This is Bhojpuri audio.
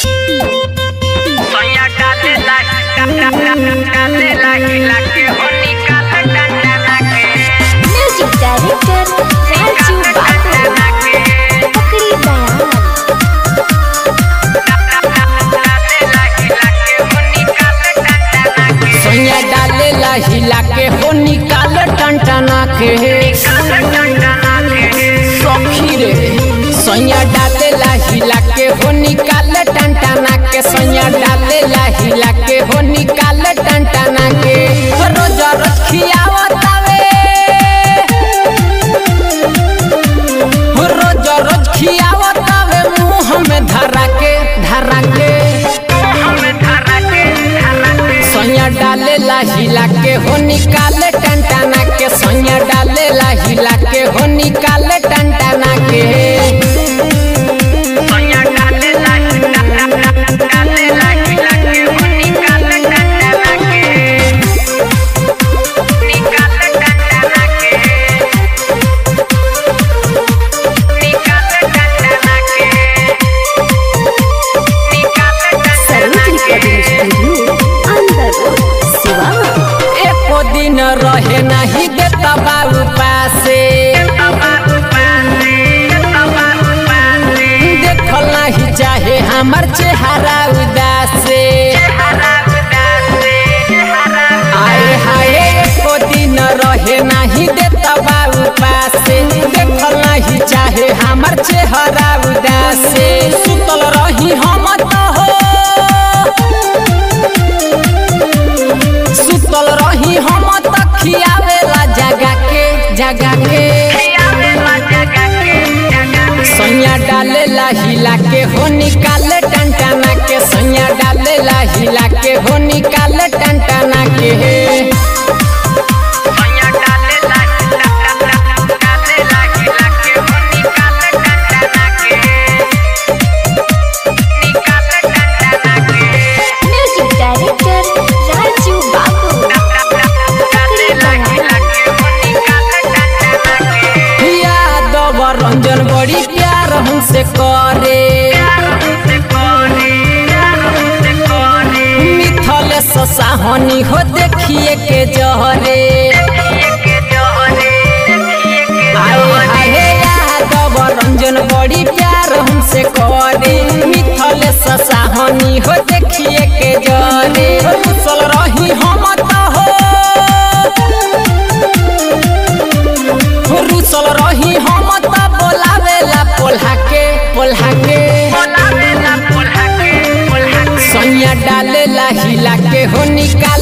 सोया डाले हिला के हो निकाल डंडा के म्यूजिक डायरेक्टर राजू बाबू पकड़ी सोया डालेला हिला के हो निकाल टंटना के सखी रे सोया डालेला हिला के हो निकाल टंटना के सोया डालेला हिला के हो निकाल टंटना के रोज रोज खियावतावे रोज रोज खियावतावे मुंह में धरा के सोया डालेला हिला के हो निकाल टंटना के सोया डालेला हिला के हो निकाल टंटना के सोया डालेला हिला के हो निकाल डंडा के निकाल डंडा के निकाल डंडा के निकाल सरोज रिकॉर्डिंग स्टूडियो अंदर सिवान एको दिन रहे नहीं देता बाबू पासे देखल नहीं चाहे हमर चेहरा उदासे आए हाय एको दिन रहे नहीं देता बाबू पासे देखल नहीं चाहे हमर चेहरा उदासे सुतल रही हम तो हो सुतल रही हम तक खियावेला जगा के सोया डालेला हिला के हो निकाल टंटना के सोया डालेला हिला के हो निकाल टंटना के सोया डालेला हिला के हो निकाल डंडा के निकाल डंडा के म्यूजिक डायरेक्टर राजू बाबू यादव रंजन बड़ी प्यार हमसे करे मिथल साहनी हो देखिए के जहरे आए हाय यादव रंजन बड़ी प्यार हमसे करे मिथल साहनी हो देखिए के जहरे रुसल रही हम तो हो रुसल रही हम तो बोलावेला पोल्हा के सोया डालेला हिला के हो निकाल